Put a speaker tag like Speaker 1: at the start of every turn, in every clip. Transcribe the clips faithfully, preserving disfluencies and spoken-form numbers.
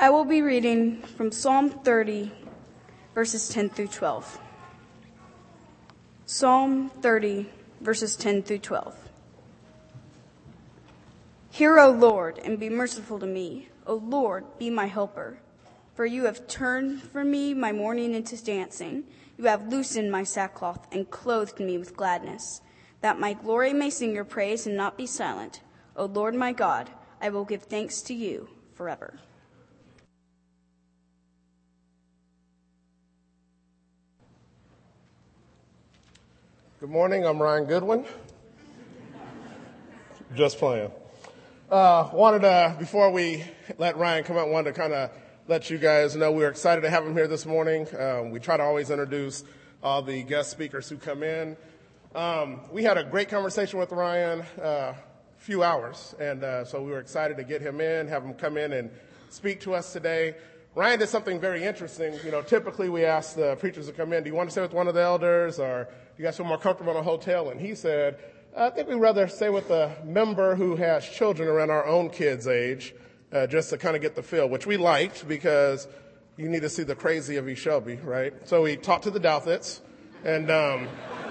Speaker 1: I will be reading from Psalm thirty, verses ten through twelve. Psalm thirty, verses ten through twelve. Hear, O Lord, and be merciful to me. O Lord, be my helper. For you have turned for me my mourning into dancing. You have loosened my sackcloth and clothed me with gladness, that my glory may sing your praise and not be silent. O Lord my God, I will give thanks to you forever.
Speaker 2: Good morning, I'm Ryan Goodwin. Just playing. Uh, wanted to, before we let Ryan come out, wanted to kind of let you guys know we're excited to have him here this morning. Um, we try to always introduce all the guest speakers who come in. Um, we had a great conversation with Ryan uh, a few hours, and uh, so we were excited to get him in, have him come in and speak to us today. Ryan did something very interesting. You know, typically we ask the preachers to come in, do you want to stay with one of the elders, or do you guys feel more comfortable in a hotel? And he said, I think we'd rather stay with a member who has children around our own kids' age, uh, just to kind of get the feel, which we liked because you need to see the crazy of E. Shelby, right? So we talked to the Douthits, and um,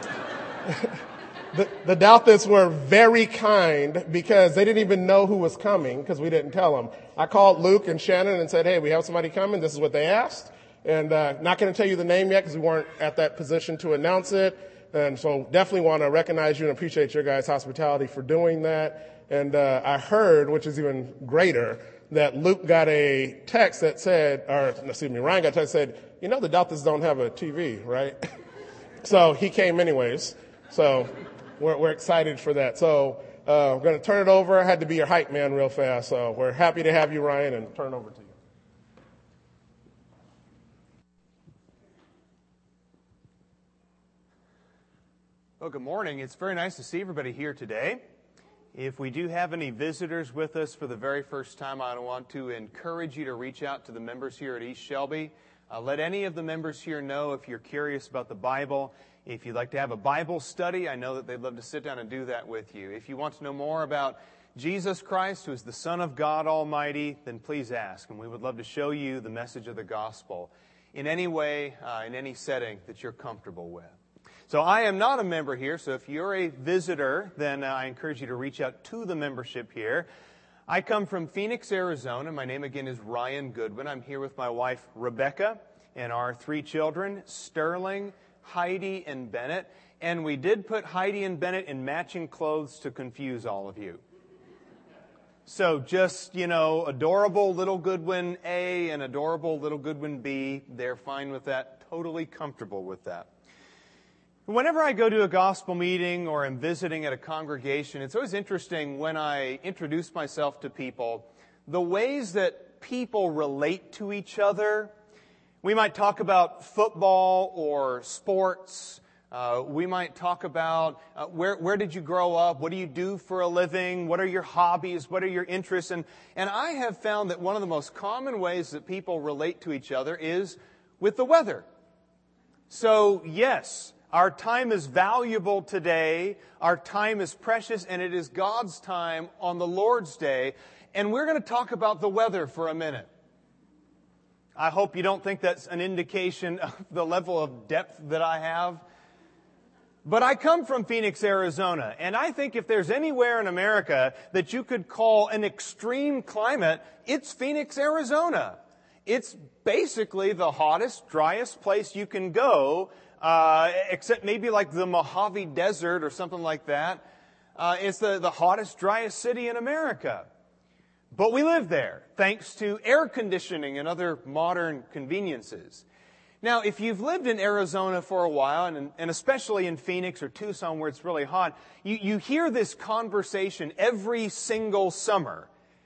Speaker 2: the, the Douthits were very kind because they didn't even know who was coming because we didn't tell them. I called Luke and Shannon and said, hey, we have somebody coming. This is what they asked. And uh, not going to tell you the name yet because we weren't at that position to announce it. And so definitely want to recognize you and appreciate your guys' hospitality for doing that. And uh, I heard, which is even greater, that Luke got a text that said, or excuse me, Ryan got a text that said, you know the Douthits don't have a T V, right? So he came anyways. So we're, we're excited for that. So uh, we're going to turn it over. I had to be your hype man real fast. So we're happy to have you, Ryan, and turn it over to you.
Speaker 3: Well, good morning. It's very nice to see everybody here today. If we do have any visitors with us for the very first time, I want to encourage you to reach out to the members here at East Shelby. Uh, let any of the members here know if you're curious about the Bible. If you'd like to have a Bible study, I know that they'd love to sit down and do that with you. If you want to know more about Jesus Christ, who is the Son of God Almighty, then please ask, and we would love to show you the message of the gospel in any way, uh, in any setting that you're comfortable with. So I am not a member here, so if you're a visitor, then uh, I encourage you to reach out to the membership here. I come from Phoenix, Arizona. My name again is Ryan Goodwin. I'm here with my wife, Rebecca, and our three children, Sterling, Heidi, and Bennett. And we did put Heidi and Bennett in matching clothes to confuse all of you. So just, you know, adorable little Goodwin A and adorable little Goodwin B. They're fine with that, totally comfortable with that. Whenever I go to a gospel meeting or am visiting at a congregation, it's always interesting when I introduce myself to people, the ways that people relate to each other. We might talk about football or sports. Uh, we might talk about uh, where where did you grow up? What do you do for a living? What are your hobbies? What are your interests? And, and I have found that one of the most common ways that people relate to each other is with the weather. So, yes, our time is valuable today. Our time is precious, and it is God's time on the Lord's Day. And we're going to talk about the weather for a minute. I hope you don't think that's an indication of the level of depth that I have. But I come from Phoenix, Arizona, and I think if there's anywhere in America that you could call an extreme climate, it's Phoenix, Arizona. It's basically the hottest, driest place you can go, Uh, except maybe like the Mojave Desert or something like that. Uh, it's the, the hottest, driest city in America. But we live there, thanks to air conditioning and other modern conveniences. Now, if you've lived in Arizona for a while, and, and especially in Phoenix or Tucson where it's really hot, you, you hear this conversation every single summer.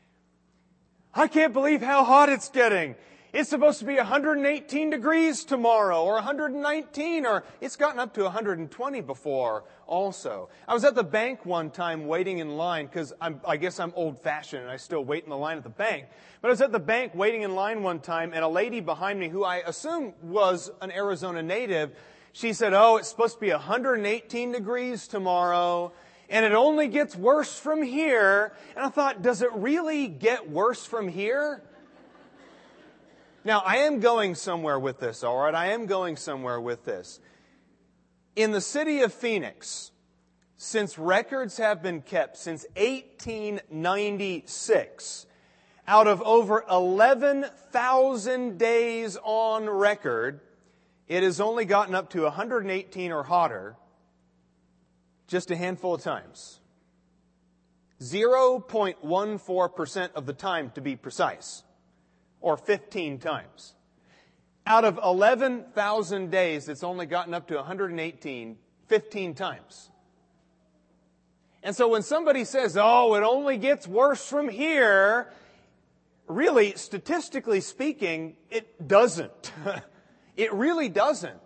Speaker 3: I can't believe how hot it's getting. It's supposed to be one hundred eighteen degrees tomorrow, or one hundred nineteen, or it's gotten up to one hundred twenty before also. I was at the bank one time waiting in line, because I guess I'm old-fashioned and I still wait in the line at the bank. But I was at the bank waiting in line one time, and a lady behind me, who I assume was an Arizona native, she said, oh, it's supposed to be one hundred eighteen degrees tomorrow, and it only gets worse from here. And I thought, does it really get worse from here? Now, I am going somewhere with this, all right? I am going somewhere with this. In the city of Phoenix, since records have been kept since eighteen ninety-six, out of over eleven thousand days on record, it has only gotten up to one hundred eighteen or hotter just a handful of times. zero point one four percent of the time, to be precise, or fifteen times. Out of eleven thousand days, it's only gotten up to one hundred eighteen, fifteen times. And so when somebody says, oh, it only gets worse from here, really, statistically speaking, it doesn't. It really doesn't.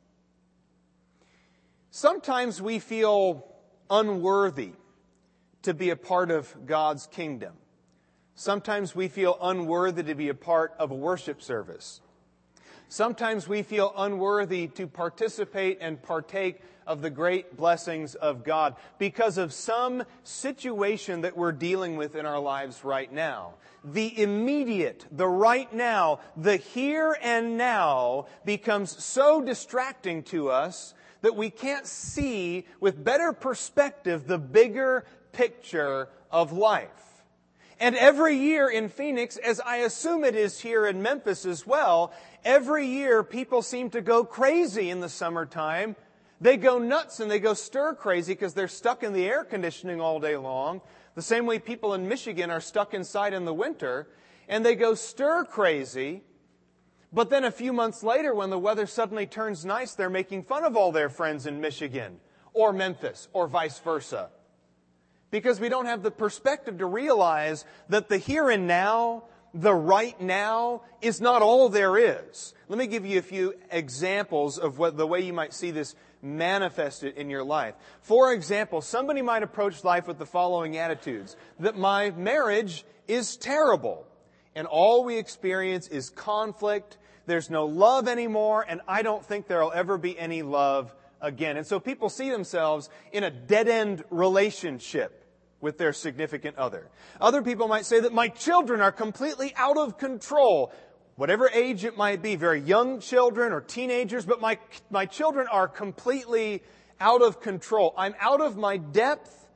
Speaker 3: Sometimes we feel unworthy to be a part of God's kingdom. Sometimes we feel unworthy to be a part of a worship service. Sometimes we feel unworthy to participate and partake of the great blessings of God because of some situation that we're dealing with in our lives right now. The immediate, the right now, the here and now becomes so distracting to us that we can't see with better perspective the bigger picture of life. And every year in Phoenix, as I assume it is here in Memphis as well, every year people seem to go crazy in the summertime. They go nuts and they go stir crazy because they're stuck in the air conditioning all day long. The same way people in Michigan are stuck inside in the winter. And they go stir crazy. But then a few months later, when the weather suddenly turns nice, they're making fun of all their friends in Michigan or Memphis or vice versa. Because we don't have the perspective to realize that the here and now, the right now, is not all there is. Let me give you a few examples of what the way you might see this manifested in your life. For example, somebody might approach life with the following attitudes: that my marriage is terrible, and all we experience is conflict, there's no love anymore, and I don't think there'll ever be any love again. And so people see themselves in a dead-end relationship with their significant other. Other people might say that my children are completely out of control. Whatever age it might be, very young children or teenagers, but my, my children are completely out of control. I'm out of my depth,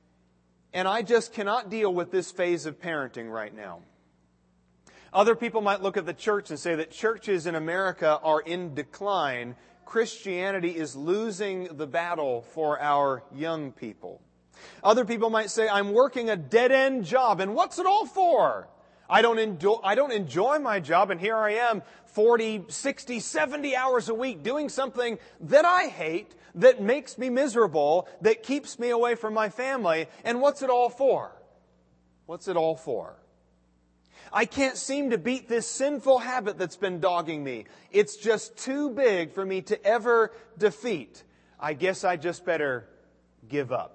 Speaker 3: and I just cannot deal with this phase of parenting right now. Other people might look at the church and say that churches in America are in decline. Christianity is losing the battle for our young people. Other people might say, I'm working a dead-end job, and what's it all for? I don't enjoy, I don't enjoy my job, and here I am forty, sixty, seventy hours a week doing something that I hate, that makes me miserable, that keeps me away from my family, and what's it all for? What's it all for? I can't seem to beat this sinful habit that's been dogging me. It's just too big for me to ever defeat. I guess I just better give up.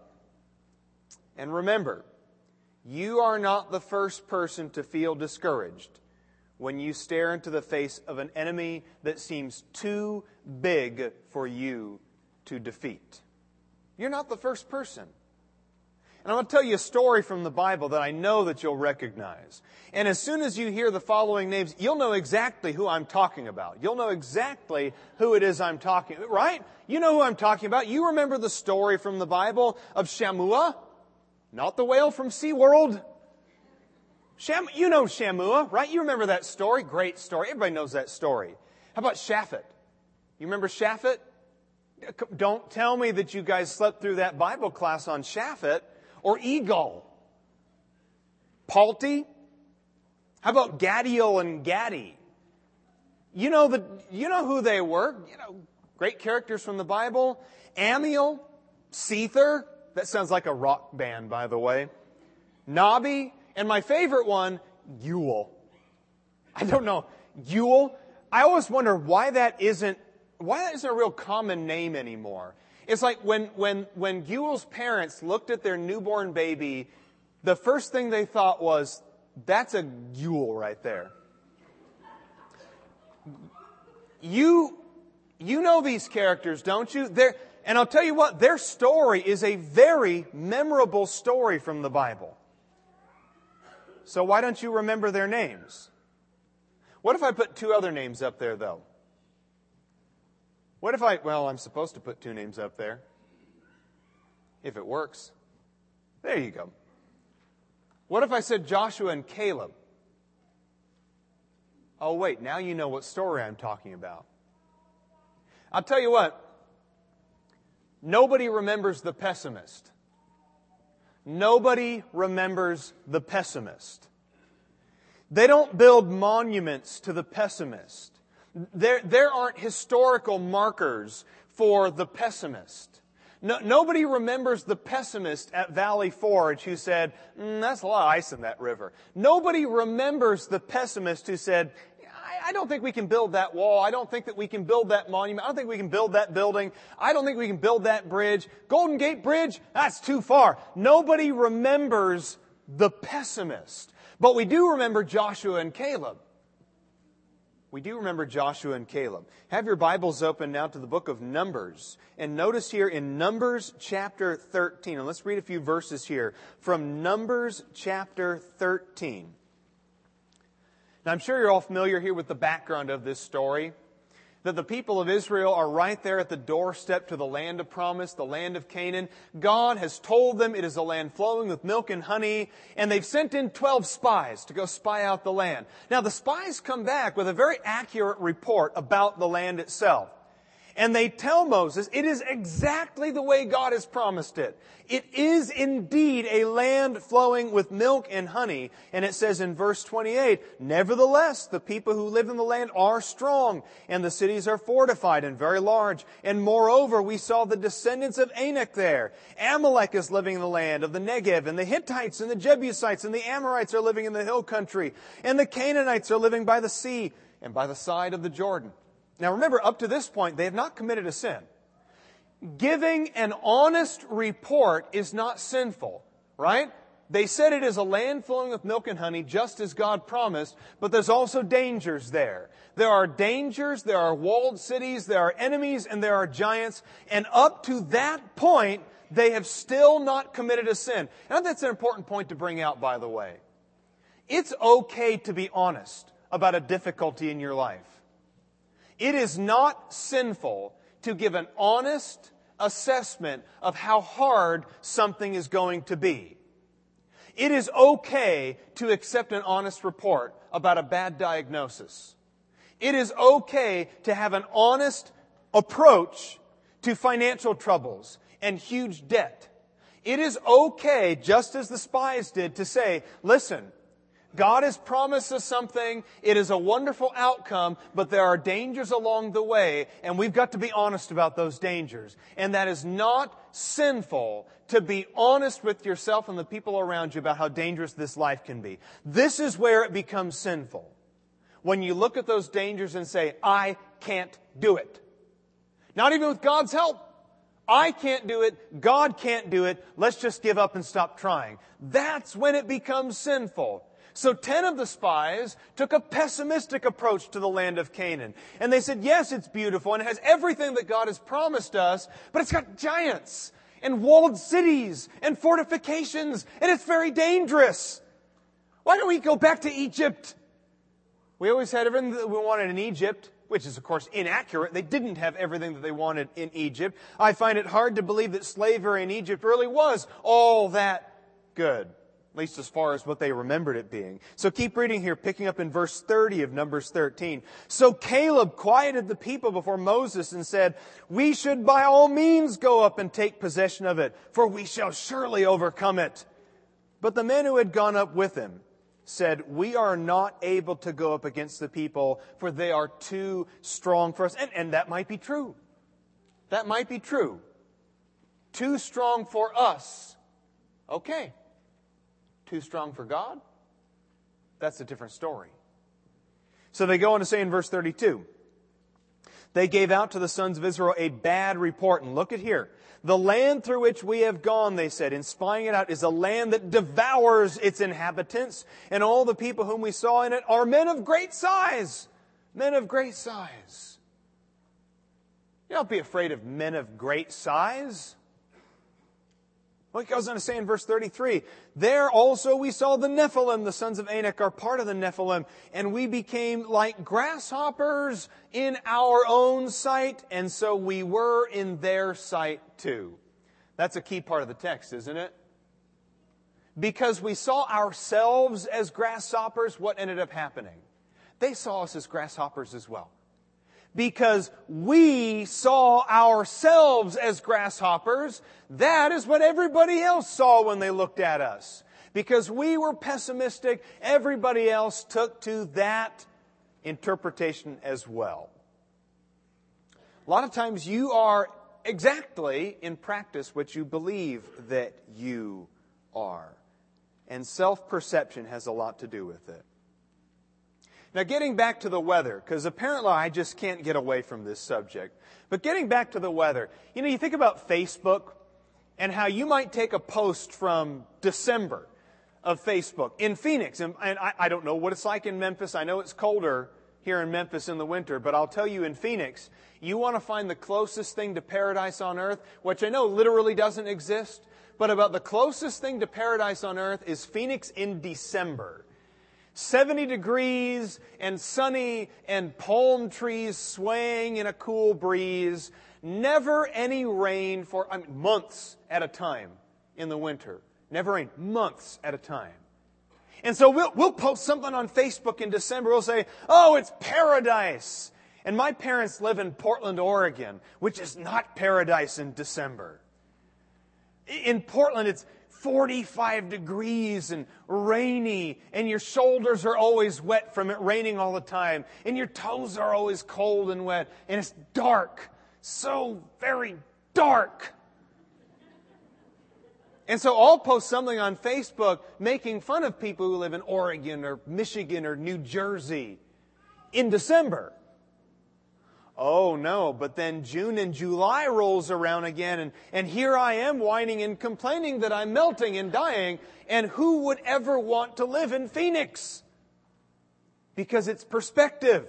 Speaker 3: And remember, you are not the first person to feel discouraged when you stare into the face of an enemy that seems too big for you to defeat. You're not the first person. And I'm going to tell you a story from the Bible that I know that you'll recognize. And as soon as you hear the following names, you'll know exactly who I'm talking about. You'll know exactly who it is I'm talking about, right? You know who I'm talking about. You remember the story from the Bible of Shammua? Not the whale from SeaWorld. Sham, you know Shammua, right? You remember that story? Great story. Everybody knows that story. How about Shaphat? You remember Shaphat? Don't tell me that you guys slept through that Bible class on Shaphat. Or Egal. Palti. How about Gadiel and Gadi? You know the, you know who they were. You know, great characters from the Bible. Amiel, Sether. That sounds like a rock band, by the way. Nabi, and my favorite one, Yule. I don't know, Yule. I always wonder why that isn't why that isn't a real common name anymore. It's like when when when Yule's parents looked at their newborn baby, the first thing they thought was, "That's a Yule right there." You you know these characters, don't you? They're And I'll tell you what, their story is a very memorable story from the Bible. So why don't you remember their names? What if I put two other names up there, though? What if I, well, I'm supposed to put two names up there. If it works. There you go. What if I said Joshua and Caleb? Oh, wait, now you know what story I'm talking about. I'll tell you what. Nobody remembers the pessimist. Nobody remembers the pessimist. They don't build monuments to the pessimist. There, there aren't historical markers for the pessimist. No, nobody remembers the pessimist at Valley Forge who said, mm, that's a lot of ice in that river. Nobody remembers the pessimist who said, I, I don't think we can build that wall. I don't think that we can build that monument. I don't think we can build that building. I don't think we can build that bridge. Golden Gate Bridge, that's too far. Nobody remembers the pessimist. But we do remember Joshua and Caleb. We do remember Joshua and Caleb. Have your Bibles open now to the book of Numbers. And notice here in Numbers chapter thirteen. And let's read a few verses here from Numbers chapter thirteen. Now I'm sure you're all familiar here with the background of this story. That the people of Israel are right there at the doorstep to the land of promise, the land of Canaan. God has told them it is a land flowing with milk and honey, and they've sent in twelve spies to go spy out the land. Now the spies come back with a very accurate report about the land itself. And they tell Moses, it is exactly the way God has promised it. It is indeed a land flowing with milk and honey. And it says in verse twenty-eight, nevertheless, the people who live in the land are strong, and the cities are fortified and very large. And moreover, we saw the descendants of Anak there. Amalek is living in the land of the Negev, and the Hittites and the Jebusites and the Amorites are living in the hill country. And the Canaanites are living by the sea and by the side of the Jordan. Now remember, up to this point, they have not committed a sin. Giving an honest report is not sinful, right? They said it is a land flowing with milk and honey, just as God promised, but there's also dangers there. There are dangers, there are walled cities, there are enemies, and there are giants. And up to that point, they have still not committed a sin. And that's an important point to bring out, by the way. It's okay to be honest about a difficulty in your life. It is not sinful to give an honest assessment of how hard something is going to be. It is okay to accept an honest report about a bad diagnosis. It is okay to have an honest approach to financial troubles and huge debt. It is okay, just as the spies did, to say, listen, God has promised us something. It is a wonderful outcome, but there are dangers along the way, and we've got to be honest about those dangers. And that is not sinful to be honest with yourself and the people around you about how dangerous this life can be. This is where it becomes sinful. When you look at those dangers and say, I can't do it. Not even with God's help. I can't do it. God can't do it. Let's just give up and stop trying. That's when it becomes sinful. So ten of the spies took a pessimistic approach to the land of Canaan. And they said, yes, it's beautiful and it has everything that God has promised us, but it's got giants and walled cities and fortifications, and it's very dangerous. Why don't we go back to Egypt? We always had everything that we wanted in Egypt, which is, of course, inaccurate. They didn't have everything that they wanted in Egypt. I find it hard to believe that slavery in Egypt really was all that good. At least as far as what they remembered it being. So keep reading here, picking up in verse thirty of Numbers thirteen. So Caleb quieted the people before Moses and said, we should by all means go up and take possession of it, for we shall surely overcome it. But the men who had gone up with him said, we are not able to go up against the people, for they are too strong for us. And, and that might be true. That might be true. Too strong for us. Okay. Too strong for God? That's a different story. So they go on to say in verse thirty-two, they gave out to the sons of Israel a bad report. And look at here. The land through which we have gone, they said, in spying it out, is a land that devours its inhabitants. And all the people whom we saw in it are men of great size. Men of great size. You don't be afraid of men of great size. Well, it goes on to say in verse thirty-three, there also we saw the Nephilim, the sons of Anak are part of the Nephilim, and we became like grasshoppers in our own sight, and so we were in their sight too. That's a key part of the text, isn't it? Because we saw ourselves as grasshoppers, what ended up happening? They saw us as grasshoppers as well. Because we saw ourselves as grasshoppers, that is what everybody else saw when they looked at us. Because we were pessimistic, everybody else took to that interpretation as well. A lot of times you are exactly in practice what you believe that you are. And self-perception has a lot to do with it. Now, getting back to the weather, because apparently I just can't get away from this subject. But getting back to the weather, you know, you think about Facebook and how you might take a post from December of Facebook in Phoenix. And, and I, I don't know what it's like in Memphis. I know it's colder here in Memphis in the winter. But I'll tell you, in Phoenix, you want to find the closest thing to paradise on earth, which I know literally doesn't exist. But about the closest thing to paradise on earth is Phoenix in December. seventy degrees and sunny and palm trees swaying in a cool breeze. Never any rain for I mean, months at a time in the winter. Never rain. Months at a time. And so we'll, we'll post something on Facebook in December. We'll say, oh, it's paradise. And my parents live in Portland, Oregon, which is not paradise in December. In Portland, it's forty-five degrees and rainy, and your shoulders are always wet from it raining all the time, and your toes are always cold and wet, and it's dark, so very dark. And so I'll post something on Facebook making fun of people who live in Oregon or Michigan or New Jersey in December. Oh no, but then June and July rolls around again, and, and here I am whining and complaining that I'm melting and dying, and who would ever want to live in Phoenix? Because it's perspective.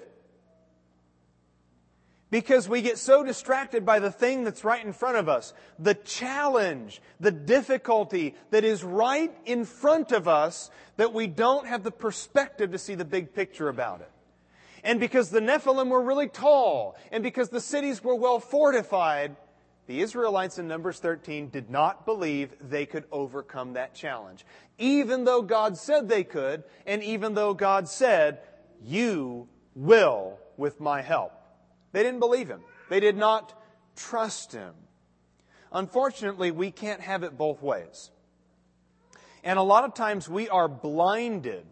Speaker 3: Because we get so distracted by the thing that's right in front of us, the challenge, the difficulty that is right in front of us, that we don't have the perspective to see the big picture about it. And because the Nephilim were really tall, and because the cities were well fortified, the Israelites in Numbers thirteen did not believe they could overcome that challenge. Even though God said they could, and even though God said, you will with my help. They didn't believe Him. They did not trust Him. Unfortunately, we can't have it both ways. And a lot of times we are blinded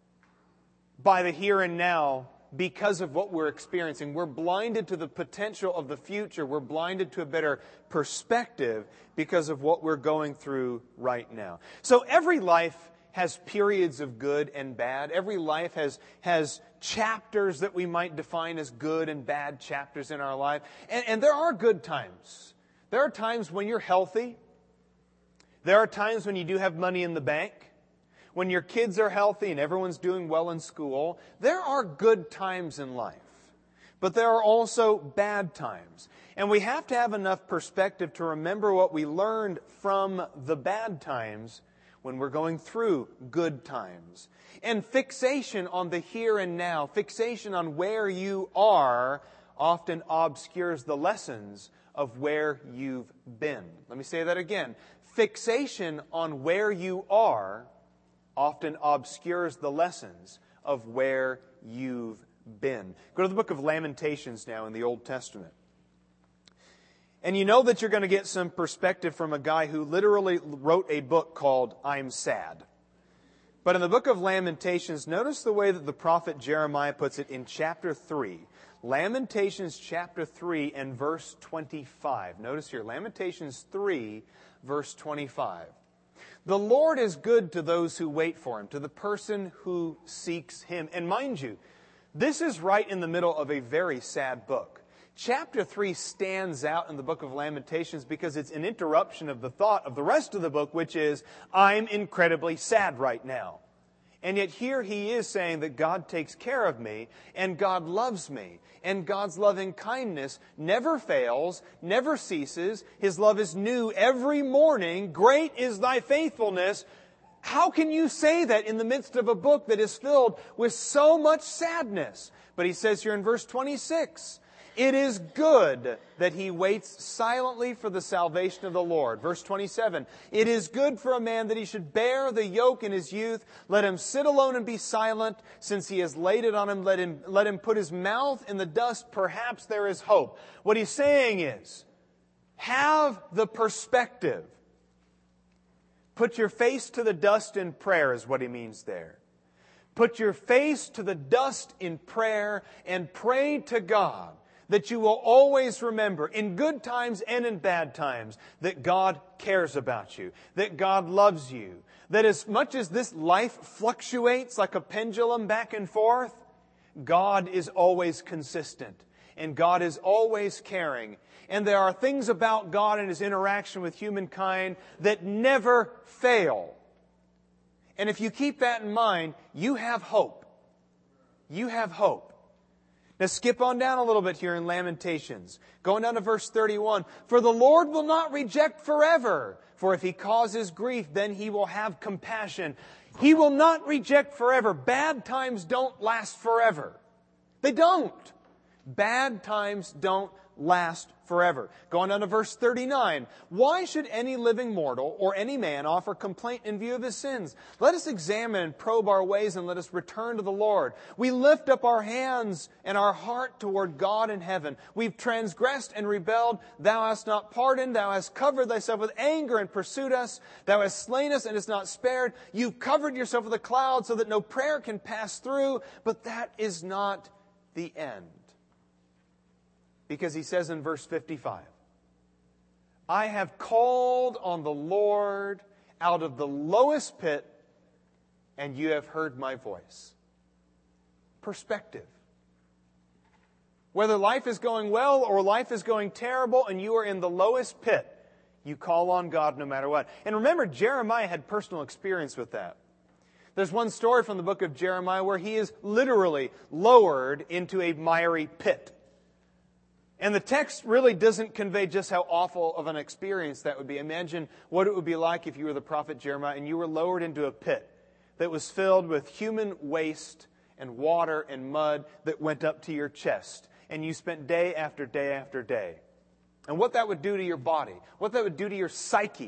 Speaker 3: by the here and now because of what we're experiencing. We're blinded to the potential of the future. We're blinded to a better perspective because of what we're going through right now. So every life has periods of good and bad. Every life has, has chapters that we might define as good and bad chapters in our life. And, and there are good times. There are times when you're healthy. There are times when you do have money in the bank. When your kids are healthy and everyone's doing well in school. There are good times in life. But there are also bad times. And we have to have enough perspective to remember what we learned from the bad times when we're going through good times. And fixation on the here and now, fixation on where you are, often obscures the lessons of where you've been. Let me say that again. Fixation on where you are often obscures the lessons of where you've been. Go to the book of Lamentations now in the Old Testament. And you know that you're going to get some perspective from a guy who literally wrote a book called I'm Sad. But in the book of Lamentations, notice the way that the prophet Jeremiah puts it in chapter three. Lamentations chapter three and verse twenty-five. Notice here, Lamentations three, verse twenty-five. The Lord is good to those who wait for Him, to the person who seeks Him. And mind you, this is right in the middle of a very sad book. Chapter three stands out in the book of Lamentations because it's an interruption of the thought of the rest of the book, which is, I'm incredibly sad right now. And yet here he is saying that God takes care of me and God loves me. And God's loving kindness never fails, never ceases. His love is new every morning. Great is thy faithfulness. How can you say that in the midst of a book that is filled with so much sadness? But he says here in verse twenty-six, it is good that he waits silently for the salvation of the Lord. Verse twenty-seven, it is good for a man that he should bear the yoke in his youth. Let him sit alone and be silent. Since he has laid it on him, let him, let him put his mouth in the dust. Perhaps there is hope. What he's saying is, have the perspective. Put your face to the dust in prayer is what he means there. Put your face to the dust in prayer and pray to God that you will always remember, in good times and in bad times, that God cares about you, that God loves you, that as much as this life fluctuates like a pendulum back and forth, God is always consistent, and God is always caring. And there are things about God and His interaction with humankind that never fail. And if you keep that in mind, you have hope. You have hope. Now skip on down a little bit here in Lamentations. Going down to verse thirty-one. For the Lord will not reject forever. For if He causes grief, then He will have compassion. He will not reject forever. Bad times don't last forever. They don't. Bad times don't last forever. Going on to verse thirty-nine. Why should any living mortal or any man offer complaint in view of his sins? Let us examine and probe our ways and let us return to the Lord. We lift up our hands and our heart toward God in heaven. We've transgressed and rebelled. Thou hast not pardoned. Thou hast covered thyself with anger and pursued us. Thou hast slain us and hast not spared. You've covered yourself with a cloud so that no prayer can pass through. But that is not the end. Because he says in verse fifty-five, I have called on the Lord out of the lowest pit, and you have heard my voice. Perspective. Whether life is going well or life is going terrible and you are in the lowest pit, you call on God no matter what. And remember, Jeremiah had personal experience with that. There's one story from the book of Jeremiah where he is literally lowered into a miry pit. And the text really doesn't convey just how awful of an experience that would be. Imagine what it would be like if you were the prophet Jeremiah and you were lowered into a pit that was filled with human waste and water and mud that went up to your chest. And you spent day after day after day. And what that would do to your body, what that would do to your psyche.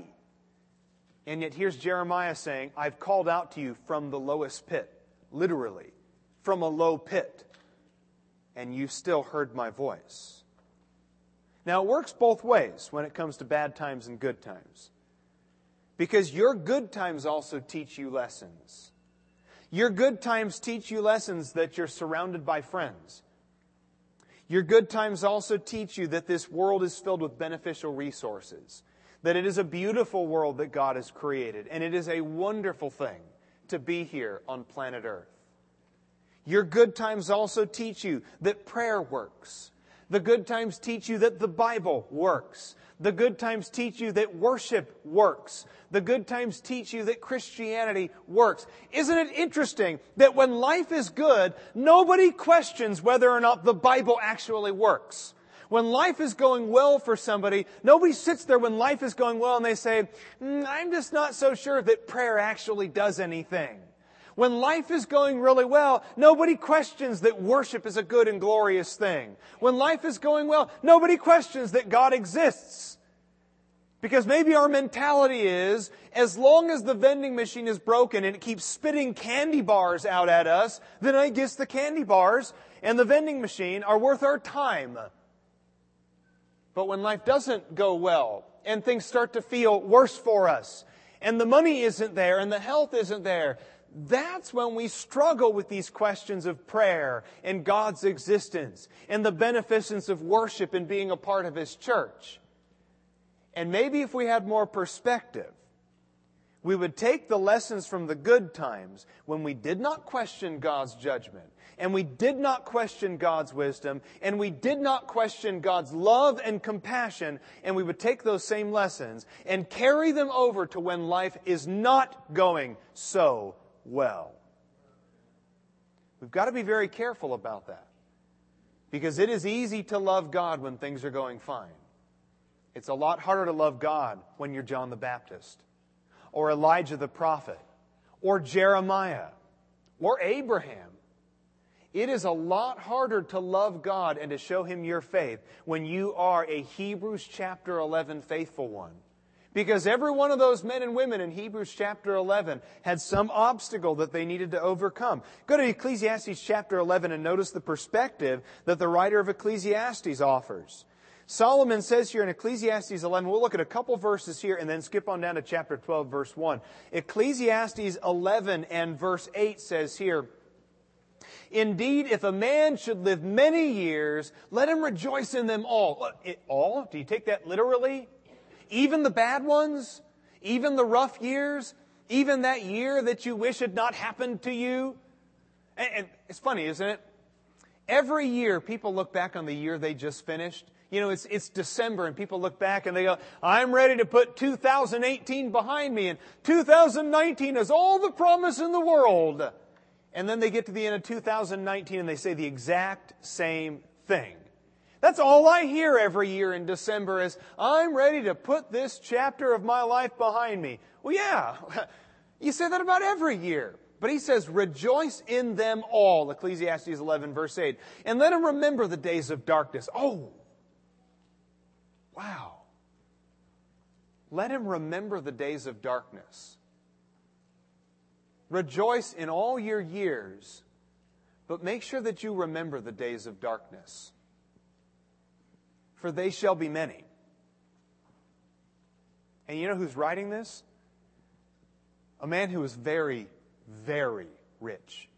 Speaker 3: And yet here's Jeremiah saying, I've called out to you from the lowest pit, literally, from a low pit. And you've still heard my voice. Now, it works both ways when it comes to bad times and good times. Because your good times also teach you lessons. Your good times teach you lessons that you're surrounded by friends. Your good times also teach you that this world is filled with beneficial resources. That it is a beautiful world that God has created. And it is a wonderful thing to be here on planet Earth. Your good times also teach you that prayer works. The good times teach you that the Bible works. The good times teach you that worship works. The good times teach you that Christianity works. Isn't it interesting that when life is good, nobody questions whether or not the Bible actually works? When life is going well for somebody, nobody sits there when life is going well and they say, mm, I'm just not so sure that prayer actually does anything. When life is going really well, nobody questions that worship is a good and glorious thing. When life is going well, nobody questions that God exists. Because maybe our mentality is, as long as the vending machine is broken and it keeps spitting candy bars out at us, then I guess the candy bars and the vending machine are worth our time. But when life doesn't go well and things start to feel worse for us, and the money isn't there and the health isn't there, that's when we struggle with these questions of prayer and God's existence and the beneficence of worship and being a part of His church. And maybe if we had more perspective, we would take the lessons from the good times when we did not question God's judgment and we did not question God's wisdom and we did not question God's love and compassion, and we would take those same lessons and carry them over to when life is not going so well. We've got to be very careful about that. Because it is easy to love God when things are going fine. It's a lot harder to love God when you're John the Baptist, or Elijah the prophet, or Jeremiah, or Abraham. It is a lot harder to love God and to show Him your faith when you are a Hebrews chapter eleven faithful one. Because every one of those men and women in Hebrews chapter eleven had some obstacle that they needed to overcome. Go to Ecclesiastes chapter eleven and notice the perspective that the writer of Ecclesiastes offers. Solomon says here in Ecclesiastes eleven, we'll look at a couple verses here and then skip on down to chapter twelve, verse one. Ecclesiastes eleven and verse eight says here, "Indeed, if a man should live many years, let him rejoice in them all." All? Do you take that literally? Even the bad ones? Even the rough years? Even that year that you wish had not happened to you? And, and it's funny, isn't it? Every year people look back on the year they just finished. You know, it's it's December and people look back and they go, I'm ready to put two thousand eighteen behind me and two thousand nineteen has all the promise in the world. And then they get to the end of two thousand nineteen and they say the exact same thing. That's all I hear every year in December is, I'm ready to put this chapter of my life behind me. Well, yeah, you say that about every year. But he says, rejoice in them all, Ecclesiastes eleven, verse eight. And let him remember the days of darkness. Oh, wow. Let him remember the days of darkness. Rejoice in all your years, but make sure that you remember the days of darkness. For they shall be many. And you know who's writing this? A man who was very, very rich.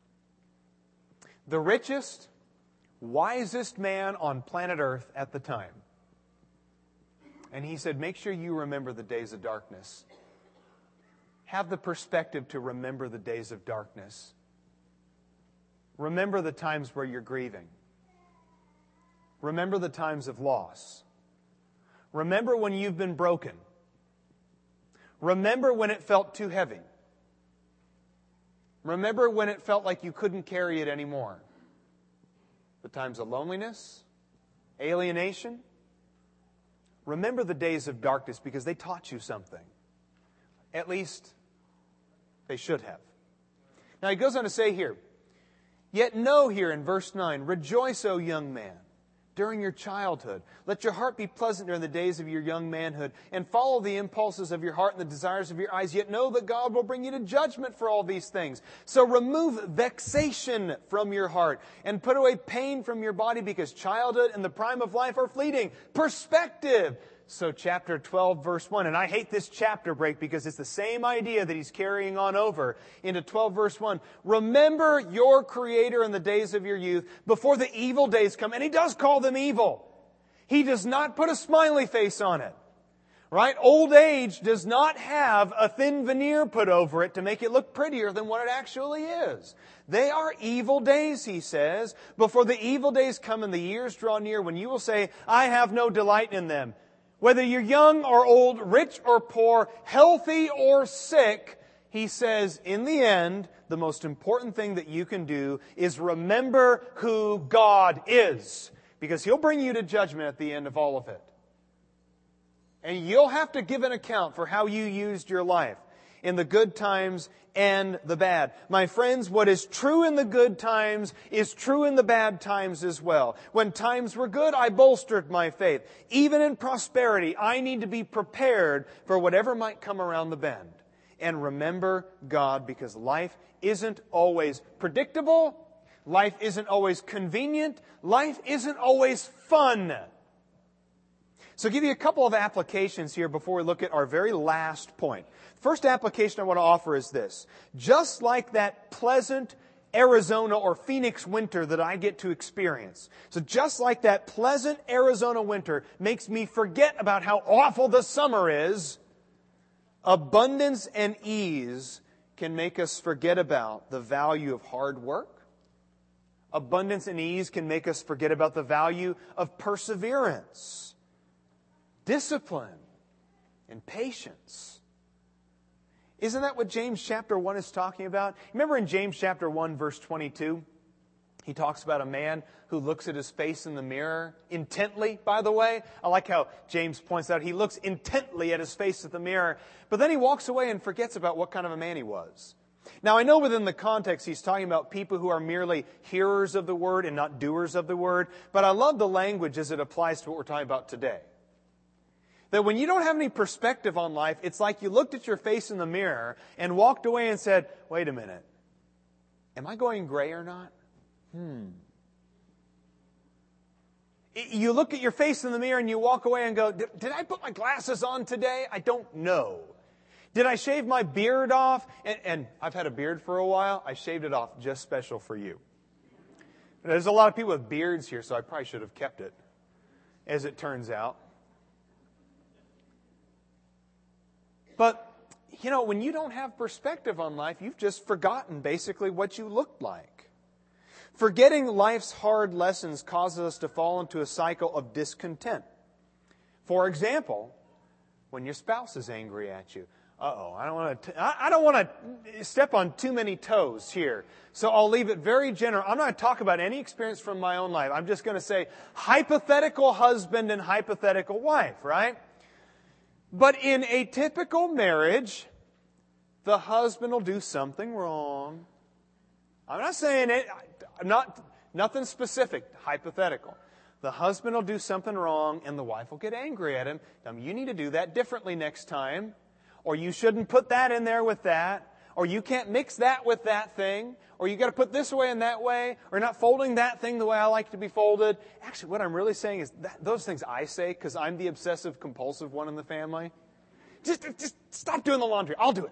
Speaker 3: The richest, wisest man on planet Earth at the time. And he said, make sure you remember the days of darkness. Have the perspective to remember the days of darkness. Remember the times where you're grieving. Remember the times of loss. Remember when you've been broken. Remember when it felt too heavy. Remember when it felt like you couldn't carry it anymore. The times of loneliness, alienation. Remember the days of darkness because they taught you something. At least they should have. Now he goes on to say here, yet know here in verse nine, rejoice, O young man, during your childhood. Let your heart be pleasant during the days of your young manhood, and follow the impulses of your heart and the desires of your eyes. Yet know that God will bring you to judgment for all these things. So remove vexation from your heart, and put away pain from your body, because childhood and the prime of life are fleeting. Perspective. So chapter twelve, verse one, and I hate this chapter break because it's the same idea that he's carrying on over into twelve, verse one. Remember your Creator in the days of your youth, before the evil days come. And he does call them evil. He does not put a smiley face on it. Right? Old age does not have a thin veneer put over it to make it look prettier than what it actually is. They are evil days, he says, before the evil days come and the years draw near, when you will say, I have no delight in them. Whether you're young or old, rich or poor, healthy or sick, he says, in the end, the most important thing that you can do is remember who God is. Because He'll bring you to judgment at the end of all of it. And you'll have to give an account for how you used your life in the good times and the bad. My friends, what is true in the good times is true in the bad times as well. When times were good, I bolstered my faith. Even in prosperity, I need to be prepared for whatever might come around the bend. And remember God, because life isn't always predictable. Life isn't always convenient. Life isn't always fun. So I'll give you a couple of applications here before we look at our very last point. First application I want to offer is this. Just like that pleasant Arizona or Phoenix winter that I get to experience. So just like that pleasant Arizona winter makes me forget about how awful the summer is, abundance and ease can make us forget about the value of hard work. Abundance and ease can make us forget about the value of perseverance, discipline, and patience. Isn't that what James chapter one is talking about? Remember in James chapter one, verse twenty-two, he talks about a man who looks at his face in the mirror intently, by the way. I like how James points out he looks intently at his face at the mirror, but then he walks away and forgets about what kind of a man he was. Now, I know within the context he's talking about people who are merely hearers of the word and not doers of the word, but I love the language as it applies to what we're talking about today. That when you don't have any perspective on life, it's like you looked at your face in the mirror and walked away and said, wait a minute, am I going gray or not? Hmm. You look at your face in the mirror and you walk away and go, did I put my glasses on today? I don't know. Did I shave my beard off? And, and I've had a beard for a while. I shaved it off just special for you. There's a lot of people with beards here, so I probably should have kept it, as it turns out. But, you know, when you don't have perspective on life, you've just forgotten basically what you looked like. Forgetting life's hard lessons causes us to fall into a cycle of discontent. For example, when your spouse is angry at you. Uh-oh, I don't want to I don't want to step on too many toes here. So I'll leave it very general. I'm not going to talk about any experience from my own life. I'm just going to say hypothetical husband and hypothetical wife, right? But in a typical marriage, the husband will do something wrong. I'm not saying it, I'm not, nothing specific, hypothetical. The husband will do something wrong and the wife will get angry at him. Now, you need to do that differently next time. Or you shouldn't put that in there with that. Or you can't mix that with that thing. Or you got to put this away and that way. Or not folding that thing the way I like to be folded. Actually, what I'm really saying is that those things I say because I'm the obsessive compulsive one in the family. Just, just stop doing the laundry. I'll do it.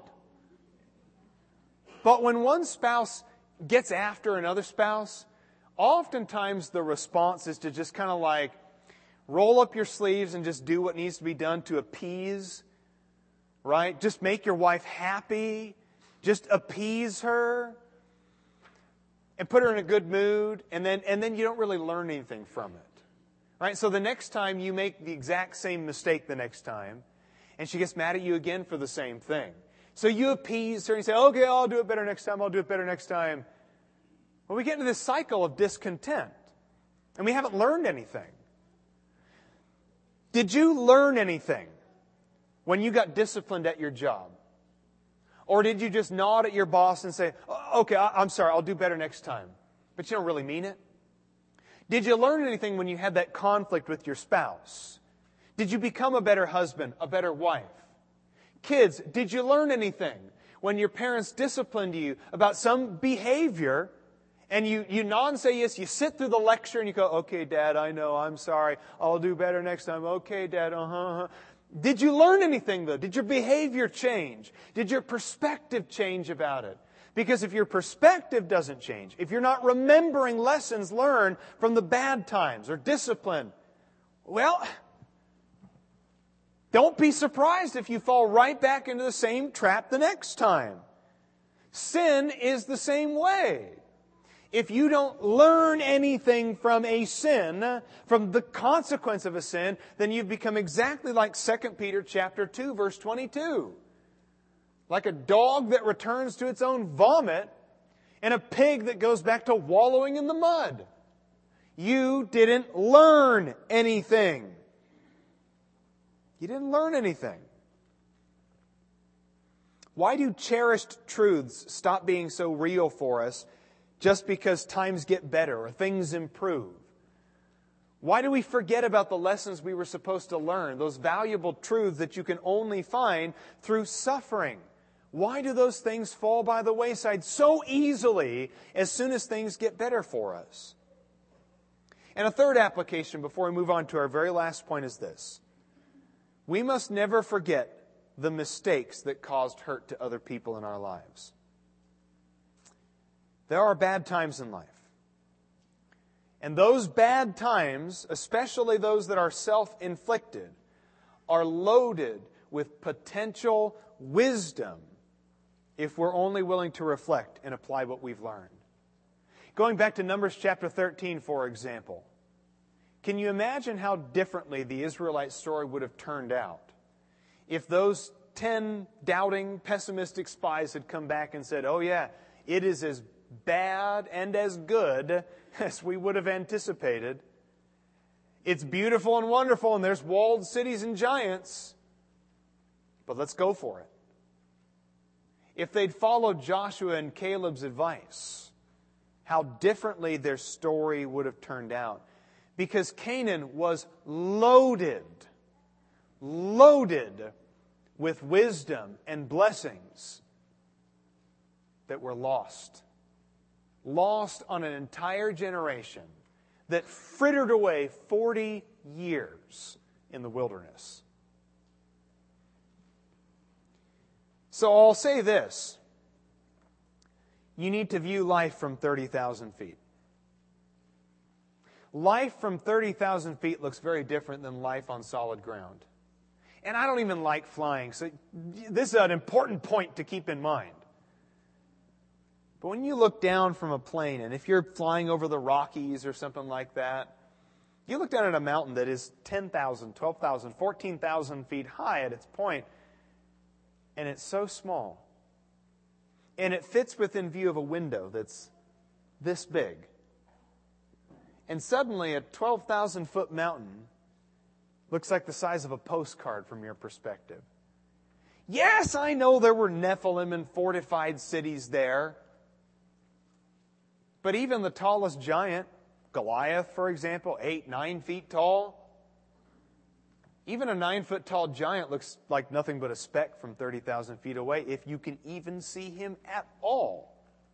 Speaker 3: But when one spouse gets after another spouse, oftentimes the response is to just kind of like roll up your sleeves and just do what needs to be done to appease. Right? Just make your wife happy. Just appease her. And put her in a good mood. And then, and then you don't really learn anything from it. Right? So the next time you make the exact same mistake the next time. And she gets mad at you again for the same thing. So you appease her and you say, okay, I'll do it better next time. I'll do it better next time. Well, we get into this cycle of discontent. And we haven't learned anything. Did you learn anything when you got disciplined at your job? Or did you just nod at your boss and say, okay, I'm sorry, I'll do better next time, but you don't really mean it? Did you learn anything when you had that conflict with your spouse? Did you become a better husband, a better wife? Kids, did you learn anything when your parents disciplined you about some behavior and you, you nod and say yes, you sit through the lecture and you go, okay, Dad, I know, I'm sorry, I'll do better next time. Okay, Dad, uh-huh, uh-huh. Did you learn anything, though? Did your behavior change? Did your perspective change about it? Because if your perspective doesn't change, if you're not remembering lessons learned from the bad times or discipline, well, don't be surprised if you fall right back into the same trap the next time. Sin is the same way. If you don't learn anything from a sin, from the consequence of a sin, then you've become exactly like Second Peter chapter two, verse twenty-two. Like a dog that returns to its own vomit and a pig that goes back to wallowing in the mud. You didn't learn anything. You didn't learn anything. Why do cherished truths stop being so real for us just because times get better or things improve? Why do we forget about the lessons we were supposed to learn, those valuable truths that you can only find through suffering? Why do those things fall by the wayside so easily as soon as things get better for us? And a third application before we move on to our very last point is this. We must never forget the mistakes that caused hurt to other people in our lives. There are bad times in life. And those bad times, especially those that are self-inflicted, are loaded with potential wisdom if we're only willing to reflect and apply what we've learned. Going back to Numbers chapter thirteen, for example, can you imagine how differently the Israelite story would have turned out if those ten doubting, pessimistic spies had come back and said, oh yeah, it is as bad and as good as we would have anticipated. It's beautiful and wonderful, and there's walled cities and giants, but let's go for it. If they'd followed Joshua and Caleb's advice, how differently their story would have turned out. Because Canaan was loaded, loaded with wisdom and blessings that were lost. Lost on an entire generation that frittered away forty years in the wilderness. So I'll say this. You need to view life from thirty thousand feet. Life from thirty thousand feet looks very different than life on solid ground. And I don't even like flying, so this is an important point to keep in mind. But when you look down from a plane, and if you're flying over the Rockies or something like that, you look down at a mountain that is ten thousand, twelve thousand, fourteen thousand feet high at its point, and it's so small. And it fits within view of a window that's this big. And suddenly a twelve thousand foot mountain looks like the size of a postcard from your perspective. Yes, I know there were Nephilim and fortified cities there. But even the tallest giant, Goliath, for example, eight, nine feet tall, even a nine-foot tall giant looks like nothing but a speck from thirty thousand feet away, if you can even see him at all.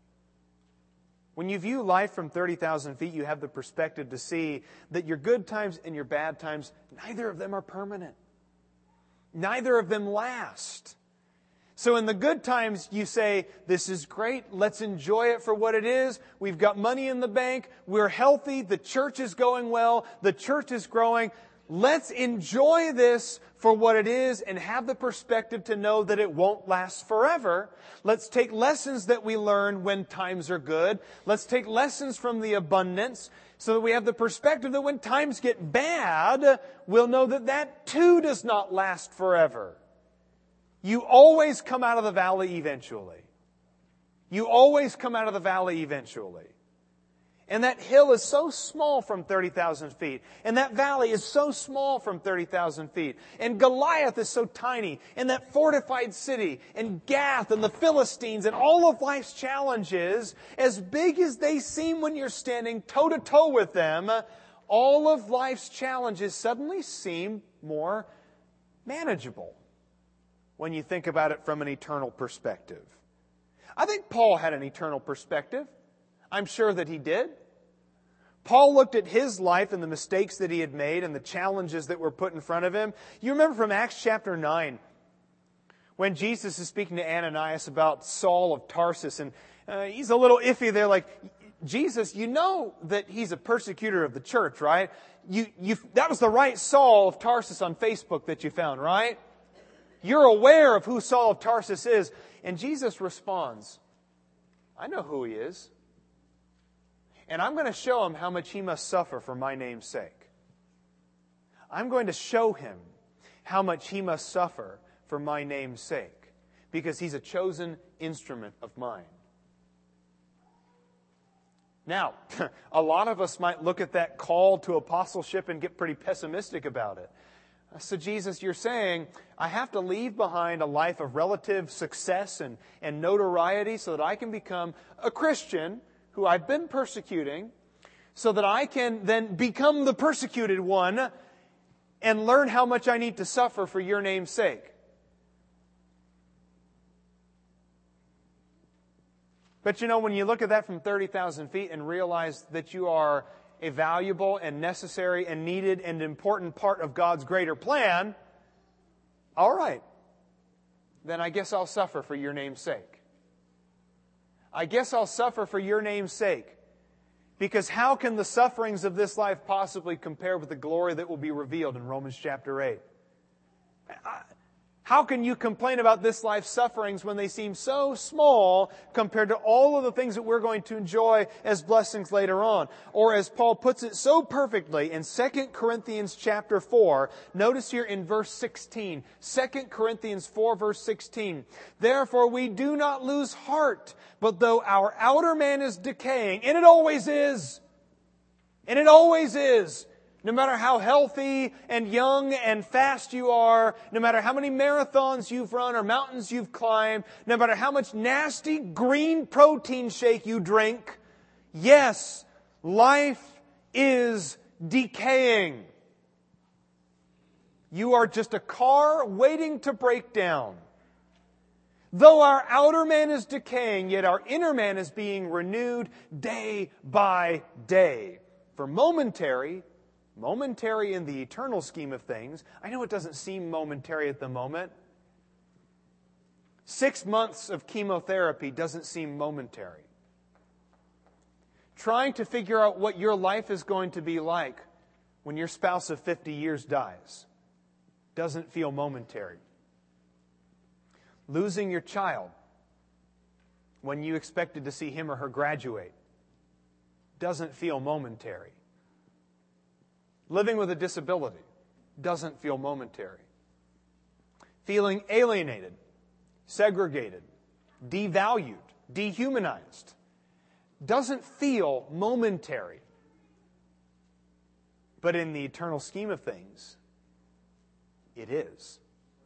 Speaker 3: When you view life from thirty thousand feet, you have the perspective to see that your good times and your bad times, neither of them are permanent. Neither of them last. So in the good times, you say, this is great, let's enjoy it for what it is. We've got money in the bank, we're healthy, the church is going well, the church is growing. Let's enjoy this for what it is and have the perspective to know that it won't last forever. Let's take lessons that we learn when times are good. Let's take lessons from the abundance so that we have the perspective that when times get bad, we'll know that that too does not last forever. You always come out of the valley eventually. You always come out of the valley eventually. And that hill is so small from thirty thousand feet. And that valley is so small from thirty thousand feet. And Goliath is so tiny. And that fortified city. And Gath and the Philistines and all of life's challenges, as big as they seem when you're standing toe-to-toe with them, all of life's challenges suddenly seem more manageable when you think about it from an eternal perspective. I think Paul had an eternal perspective. I'm sure that he did. Paul looked at his life and the mistakes that he had made and the challenges that were put in front of him. You remember from Acts chapter nine, when Jesus is speaking to Ananias about Saul of Tarsus, and uh, he's a little iffy there, like, Jesus, you know that he's a persecutor of the church, right? You, you, that was the right Saul of Tarsus on Facebook that you found, right? You're aware of who Saul of Tarsus is. And Jesus responds, I know who he is. And I'm going to show him how much he must suffer for my name's sake. I'm going to show him how much he must suffer for my name's sake. Because he's a chosen instrument of mine. Now, a lot of us might look at that call to apostleship and get pretty pessimistic about it. So Jesus, you're saying, I have to leave behind a life of relative success and, and notoriety so that I can become a Christian who I've been persecuting, so that I can then become the persecuted one and learn how much I need to suffer for your name's sake. But you know, when you look at that from thirty thousand feet and realize that you are a valuable and necessary and needed and important part of God's greater plan, all right, then I guess I'll suffer for your name's sake. I guess I'll suffer for your name's sake. Because how can the sufferings of this life possibly compare with the glory that will be revealed in Romans chapter eight? How can you complain about this life's sufferings when they seem so small compared to all of the things that we're going to enjoy as blessings later on? Or as Paul puts it so perfectly in Second Corinthians chapter four, notice here in verse sixteen, Second Corinthians four verse sixteen, therefore we do not lose heart, but though our outer man is decaying, and it always is, and it always is, no matter how healthy and young and fast you are, no matter how many marathons you've run or mountains you've climbed, no matter how much nasty green protein shake you drink, yes, life is decaying. You are just a car waiting to break down. Though our outer man is decaying, yet our inner man is being renewed day by day. For momentary, momentary in the eternal scheme of things, I know it doesn't seem momentary at the moment. Six months of chemotherapy doesn't seem momentary. Trying to figure out what your life is going to be like when your spouse of fifty years dies doesn't feel momentary. Losing your child when you expected to see him or her graduate doesn't feel momentary. Living with a disability doesn't feel momentary. Feeling alienated, segregated, devalued, dehumanized doesn't feel momentary. But in the eternal scheme of things, it is.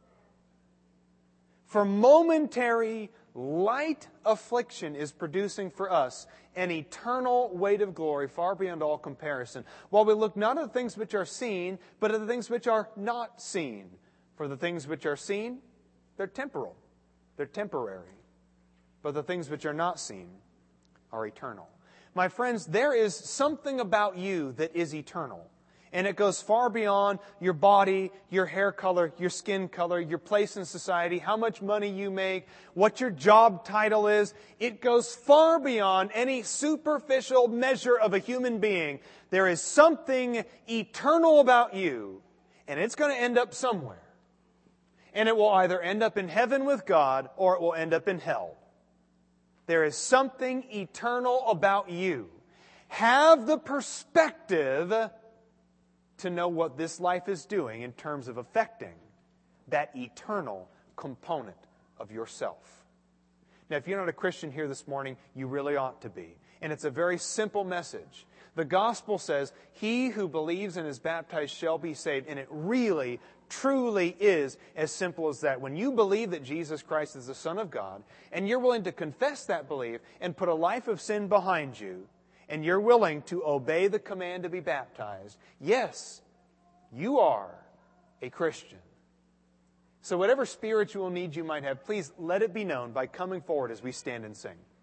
Speaker 3: For momentary, light affliction is producing for us an eternal weight of glory far beyond all comparison. While we look not at the things which are seen, but at the things which are not seen. For the things which are seen, they're temporal. They're temporary. But the things which are not seen are eternal. My friends, there is something about you that is eternal. And it goes far beyond your body, your hair color, your skin color, your place in society, how much money you make, what your job title is. It goes far beyond any superficial measure of a human being. There is something eternal about you, and it's going to end up somewhere. And it will either end up in heaven with God, or it will end up in hell. There is something eternal about you. Have the perspective to know what this life is doing in terms of affecting that eternal component of yourself. Now, if you're not a Christian here this morning, you really ought to be. And it's a very simple message. The gospel says, he who believes and is baptized shall be saved. And it really, truly is as simple as that. When you believe that Jesus Christ is the Son of God, and you're willing to confess that belief and put a life of sin behind you, and you're willing to obey the command to be baptized, yes, you are a Christian. So whatever spiritual needs you might have, please let it be known by coming forward as we stand and sing.